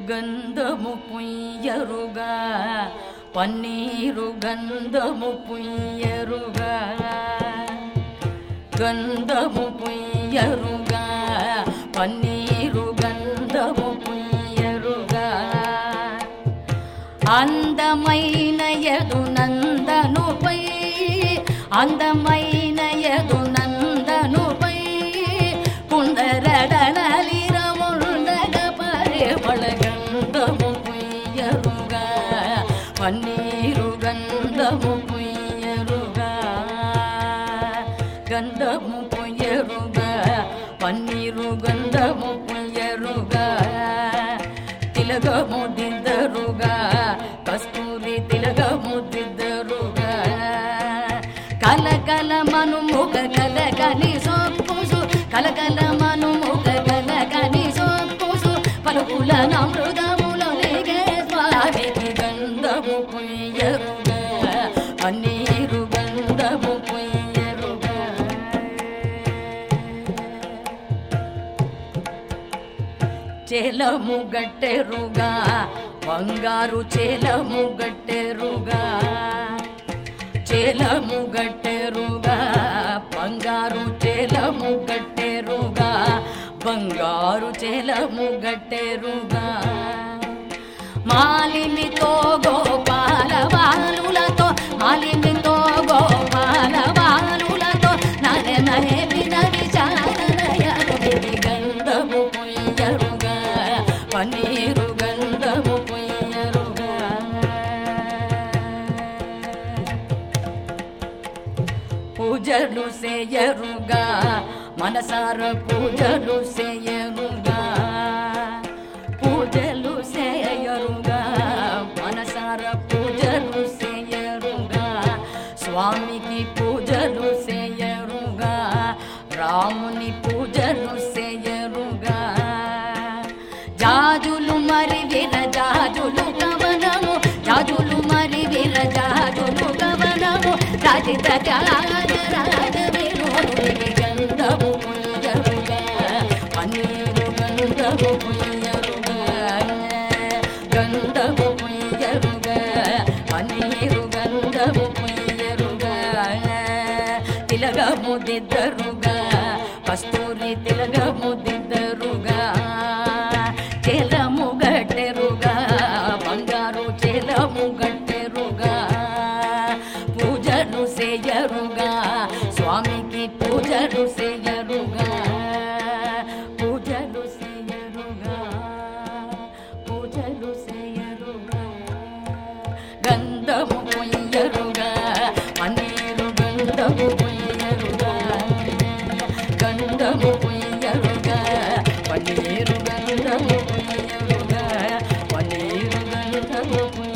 గంధము పుయ్యరుగా పన్నీరు గంధము పుయ్యరుగా గంధము పుయ్యరుగా పన్నీరు గంధము పుయ్యరుగా అందమైన యదునందనుపై అందమైన యదునందనుపై కుందరడనలిరముండగ పరిమళ గంధము పుయ్యరుగా పన్నీరు గంధము పుయ్యరుగా గంధము పుయ్యరుగా పన్నీరు గంధము పుయ్యరుగా తిలగము దిద్దరుగా కస్తూరి తిలగము దిద్దరుగా కలకల మనుముఖ కలకని సొక్కుసు కలకల మనుముఖ కలకని సొక్కుసు పలుకుల నమృతములొలిగే స్వామికి గంధము పుయ్యరుగా పన్నీరు గంధము పుయ్యరుగా చేలము గట్టెరుగా బంగారు చేలము గట్టెరుగా చేలము గట్టెరుగా బంగారు చేలము గట్టెరుగా బంగారు చేలము గట్టెరుగా మాలినితో గోపాల బాలులతో మాలినితో గోపాల బాలులతో నరే నరే వినవి చాననయరుడి గంధము పుయ్యరుగా పన్నీరు గంధము పుయ్యరుగా పూజలు చేయరుగా మనసార పూజలు చేయరుగా పూజలు చేయరుగా మనసార పూజలు చేయరుగా స్వామికి పూజలు చేయరుగా రాముని పూజలు చేయరుగా జాజులు మరి విరజాజులు కవనము జాజులు మరి విరజాజులు కవనము రాజిత రాజ వినోదుని గంధము పుయ్యరుగా పన్నీరు గంధము పుయ్యరుగా గంధము పుయ్యరుగా పన్నీరు గంధము పుయ్యరుగా తిలగము దిద్దరుగా కస్తూరి తిలగము దిద్దరుగా చేలము గట్టెరుగా బంగారు చేలము గట్టెరుగా పూజలు చేయరుగా స్వామికి పూజలు చేయరుగా పూజలు చేయరుగా పూజలు చేయరుగా గంధము పుయ్యరుగా పన్నీరు గంధము పుయ్యరుగా గంధము పుయ్యరుగా పన్నీరు గంధము పుయ్యరుగా పన్నీరు గంధము